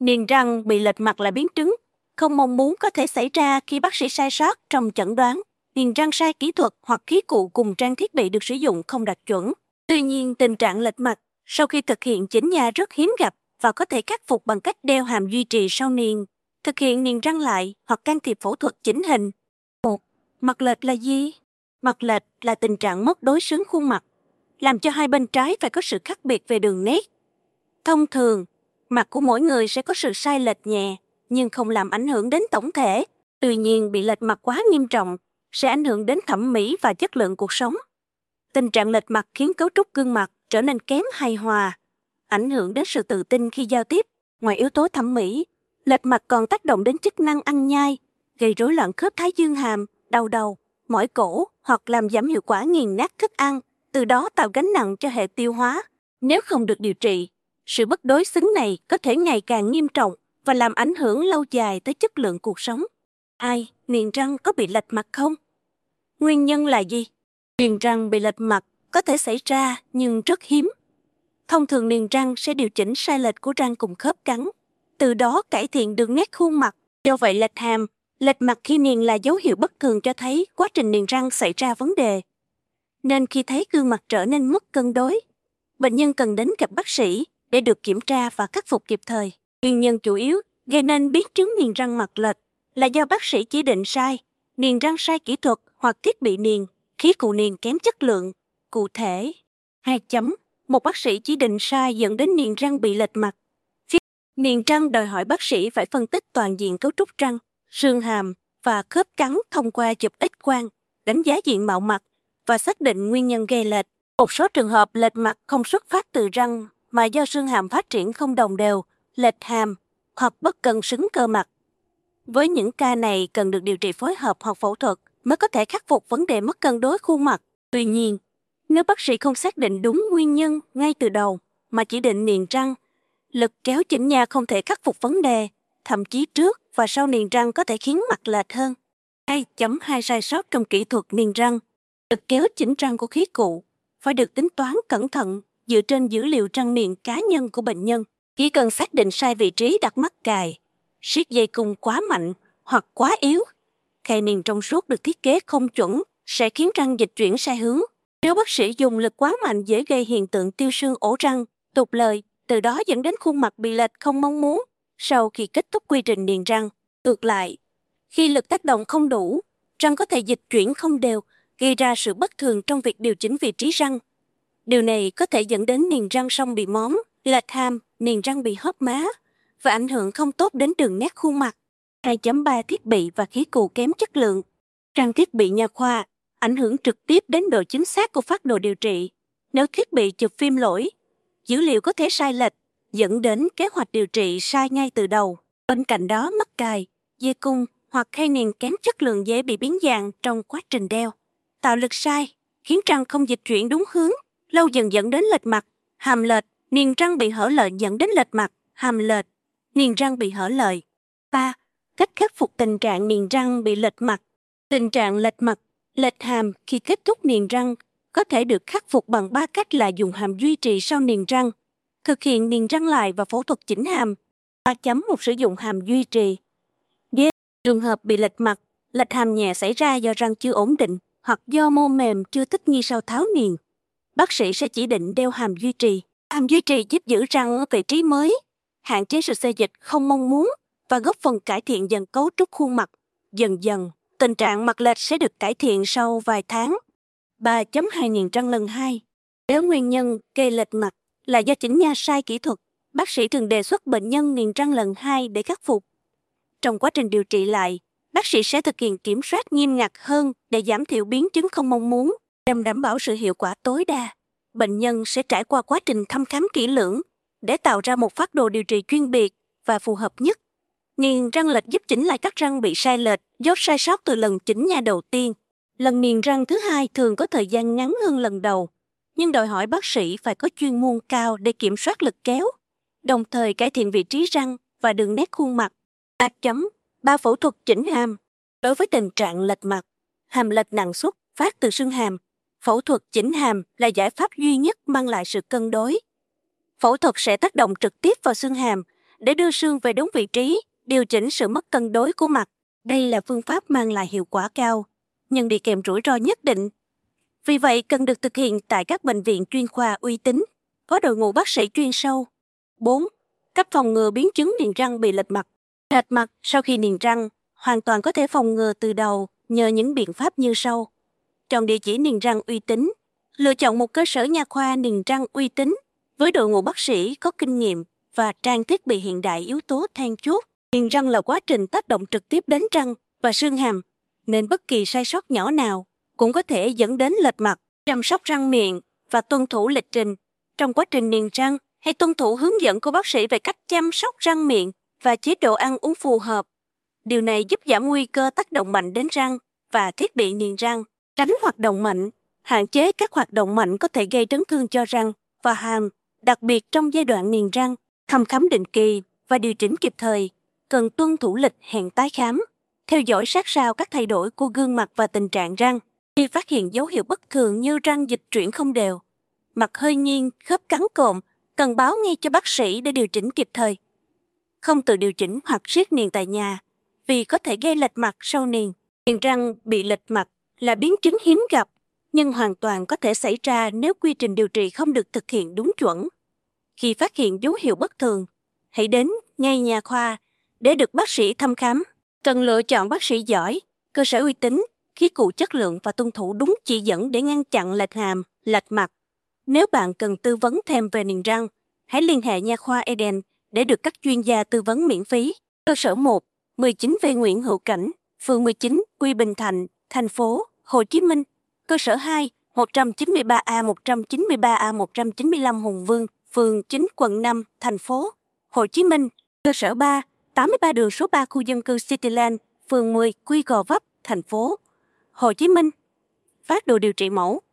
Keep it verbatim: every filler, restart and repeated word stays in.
Niềng răng bị lệch mặt là biến chứng không mong muốn có thể xảy ra khi bác sĩ sai sót trong chẩn đoán. Niềng răng sai kỹ thuật hoặc khí cụ cùng trang thiết bị được sử dụng không đạt chuẩn. Tuy nhiên, tình trạng lệch mặt sau khi thực hiện chỉnh nha rất hiếm gặp và có thể khắc phục bằng cách đeo hàm duy trì sau niềng, thực hiện niềng răng lại hoặc can thiệp phẫu thuật chỉnh hình. một. Mặt lệch là gì? Mặt lệch là tình trạng mất đối xứng khuôn mặt, làm cho hai bên trái phải có sự khác biệt về đường nét. Thông thường, mặt của mỗi người sẽ có sự sai lệch nhẹ, nhưng không làm ảnh hưởng đến tổng thể. Tuy nhiên, bị lệch mặt quá nghiêm trọng sẽ ảnh hưởng đến thẩm mỹ và chất lượng cuộc sống. Tình trạng lệch mặt khiến cấu trúc gương mặt trở nên kém hài hòa, ảnh hưởng đến sự tự tin khi giao tiếp. Ngoài yếu tố thẩm mỹ, lệch mặt còn tác động đến chức năng ăn nhai, gây rối loạn khớp thái dương hàm, đau đầu, mỏi cổ hoặc làm giảm hiệu quả nghiền nát thức ăn, từ đó tạo gánh nặng cho hệ tiêu hóa. Nếu không được điều trị, sự bất đối xứng này có thể ngày càng nghiêm trọng và làm ảnh hưởng lâu dài tới chất lượng cuộc sống. Ai, niềng răng có bị lệch mặt không? Nguyên nhân là gì? Niềng răng bị lệch mặt có thể xảy ra nhưng rất hiếm. Thông thường niềng răng sẽ điều chỉnh sai lệch của răng cùng khớp cắn, từ đó cải thiện đường nét khuôn mặt. Do vậy lệch hàm, lệch mặt khi niềng là dấu hiệu bất thường cho thấy quá trình niềng răng xảy ra vấn đề. Nên khi thấy gương mặt trở nên mất cân đối, bệnh nhân cần đến gặp bác sĩ để được kiểm tra và khắc phục kịp thời. Nguyên nhân chủ yếu gây nên biến chứng niềng răng mặt lệch là do bác sĩ chỉ định sai, niềng răng sai kỹ thuật hoặc thiết bị niềng, khí cụ niềng kém chất lượng. Cụ thể, hai chấm, một bác sĩ chỉ định sai dẫn đến niềng răng bị lệch mặt. Niềng răng đòi hỏi bác sĩ phải phân tích toàn diện cấu trúc răng, xương hàm và khớp cắn thông qua chụp X-quang, đánh giá diện mạo mặt và xác định nguyên nhân gây lệch. Một số trường hợp lệch mặt không xuất phát từ răng mà do xương hàm phát triển không đồng đều, lệch hàm hoặc bất cân xứng cơ mặt. Với những ca này cần được điều trị phối hợp hoặc phẫu thuật mới có thể khắc phục vấn đề mất cân đối khuôn mặt. Tuy nhiên, nếu bác sĩ không xác định đúng nguyên nhân ngay từ đầu mà chỉ định niềng răng, lực kéo chỉnh nha không thể khắc phục vấn đề, thậm chí trước và sau niềng răng có thể khiến mặt lệch hơn. hai chấm hai Sai sót trong kỹ thuật niềng răng. Lực kéo chỉnh răng của khí cụ phải được tính toán cẩn thận dựa trên dữ liệu răng niềng cá nhân của bệnh nhân. Chỉ cần xác định sai vị trí đặt mắc cài, siết dây cung quá mạnh hoặc quá yếu, khe niềng trong suốt được thiết kế không chuẩn sẽ khiến răng dịch chuyển sai hướng. Nếu bác sĩ dùng lực quá mạnh dễ gây hiện tượng tiêu xương ổ răng, tụt lời, từ đó dẫn đến khuôn mặt bị lệch không mong muốn sau khi kết thúc quy trình niềng răng. Ngược lại, khi lực tác động không đủ, răng có thể dịch chuyển không đều, gây ra sự bất thường trong việc điều chỉnh vị trí răng. Điều này có thể dẫn đến niềng răng song bị móm, lệch hàm, niềng răng bị hóp má và ảnh hưởng không tốt đến đường nét khuôn mặt. hai chấm ba Thiết bị và khí cụ kém chất lượng. Trang thiết bị nha khoa ảnh hưởng trực tiếp đến độ chính xác của phác đồ điều trị. Nếu thiết bị chụp phim lỗi, dữ liệu có thể sai lệch, dẫn đến kế hoạch điều trị sai ngay từ đầu. Bên cạnh đó, mắc cài, dây cung hoặc khe niềng kém chất lượng dễ bị biến dạng trong quá trình đeo. Tạo lực sai, khiến răng không dịch chuyển đúng hướng, lâu dần dẫn đến lệch mặt, hàm lệch, niềng răng bị hở lợi dẫn đến lệch mặt, hàm lệch, niềng răng bị hở lợi. ba. Cách khắc phục tình trạng niềng răng bị lệch mặt. Tình trạng lệch mặt, lệch hàm khi kết thúc niềng răng có thể được khắc phục bằng ba cách là dùng hàm duy trì sau niềng răng, thực hiện niềng răng lại và phẫu thuật chỉnh hàm. ba chấm một Sử dụng hàm duy trì. D. Trường hợp bị lệch mặt, lệch hàm nhẹ xảy ra do răng chưa ổn định hoặc do mô mềm chưa thích nghi sau tháo niềng. Bác sĩ sẽ chỉ định đeo hàm duy trì. Hàm duy trì giúp giữ răng ở vị trí mới, hạn chế sự xê dịch không mong muốn và góp phần cải thiện dần cấu trúc khuôn mặt. Dần dần, tình trạng mặt lệch sẽ được cải thiện sau vài tháng. ba chấm hai Niềng răng lần hai. Nếu nguyên nhân gây lệch mặt là do chỉnh nha sai kỹ thuật, bác sĩ thường đề xuất bệnh nhân niềng răng lần hai để khắc phục. Trong quá trình điều trị lại, bác sĩ sẽ thực hiện kiểm soát nghiêm ngặt hơn để giảm thiểu biến chứng không mong muốn, nhằm đảm bảo sự hiệu quả tối đa. Bệnh nhân sẽ trải qua quá trình thăm khám kỹ lưỡng để tạo ra một phác đồ điều trị chuyên biệt và phù hợp nhất. Niềng răng lệch giúp chỉnh lại các răng bị sai lệch do sai sót từ lần chỉnh nha đầu tiên. Lần niềng răng thứ hai thường có thời gian ngắn hơn lần đầu, nhưng đòi hỏi bác sĩ phải có chuyên môn cao để kiểm soát lực kéo, đồng thời cải thiện vị trí răng và đường nét khuôn mặt. ba chấm ba Phẫu thuật chỉnh hàm. Đối với tình trạng lệch mặt, hàm lệch nặng xuất phát từ xương hàm, phẫu thuật chỉnh hàm là giải pháp duy nhất mang lại sự cân đối. Phẫu thuật sẽ tác động trực tiếp vào xương hàm, để đưa xương về đúng vị trí, điều chỉnh sự mất cân đối của mặt. Đây là phương pháp mang lại hiệu quả cao, nhưng đi kèm rủi ro nhất định. Vì vậy, cần được thực hiện tại các bệnh viện chuyên khoa uy tín, có đội ngũ bác sĩ chuyên sâu. bốn. Cách phòng ngừa biến chứng niềng răng bị lệch mặt. Lệch mặt sau khi niềng răng hoàn toàn có thể phòng ngừa từ đầu nhờ những biện pháp như sau. Chọn địa chỉ niềng răng uy tín. Lựa chọn một cơ sở nha khoa niềng răng uy tín với đội ngũ bác sĩ có kinh nghiệm và trang thiết bị hiện đại yếu tố then chốt. Niềng răng là quá trình tác động trực tiếp đến răng và xương hàm, nên bất kỳ sai sót nhỏ nào cũng có thể dẫn đến lệch mặt. Chăm sóc răng miệng và tuân thủ lịch trình. Trong quá trình niềng răng, hãy tuân thủ hướng dẫn của bác sĩ về cách chăm sóc răng miệng và chế độ ăn uống phù hợp. Điều này giúp giảm nguy cơ tác động mạnh đến răng và thiết bị niềng răng. Tránh hoạt động mạnh, hạn chế các hoạt động mạnh có thể gây chấn thương cho răng và hàm, đặc biệt trong giai đoạn niềng răng. Thăm khám định kỳ và điều chỉnh kịp thời, cần tuân thủ lịch hẹn tái khám. Theo dõi sát sao các thay đổi của gương mặt và tình trạng răng. Khi phát hiện dấu hiệu bất thường như răng dịch chuyển không đều, mặt hơi nghiêng, khớp cắn cộm, cần báo ngay cho bác sĩ để điều chỉnh kịp thời. Không tự điều chỉnh hoặc siết niềng tại nhà, vì có thể gây lệch mặt sau niềng. Niềng răng bị lệch mặt là biến chứng hiếm gặp, nhưng hoàn toàn có thể xảy ra nếu quy trình điều trị không được thực hiện đúng chuẩn. Khi phát hiện dấu hiệu bất thường, hãy đến ngay nha khoa để được bác sĩ thăm khám. Cần lựa chọn bác sĩ giỏi, cơ sở uy tín, khí cụ chất lượng và tuân thủ đúng chỉ dẫn để ngăn chặn lệch hàm, lệch mặt. Nếu bạn cần tư vấn thêm về niềng răng, hãy liên hệ nha khoa Eden để được các chuyên gia tư vấn miễn phí. Cơ sở một, mười chín V Nguyễn Hữu Cảnh, phường mười chín, Quy Bình Thạnh, thành phố Hồ Chí Minh. Cơ sở hai, một trăm chín mươi ba A một trăm chín mươi ba A một trăm chín mươi lăm Hùng Vương, phường chín, quận năm, thành phố Hồ Chí Minh. Cơ sở ba, tám mươi ba đường số ba khu dân cư Cityland, phường mười, Quy Gò Vấp, thành phố Hồ Chí Minh. Phác đồ điều trị mẫu.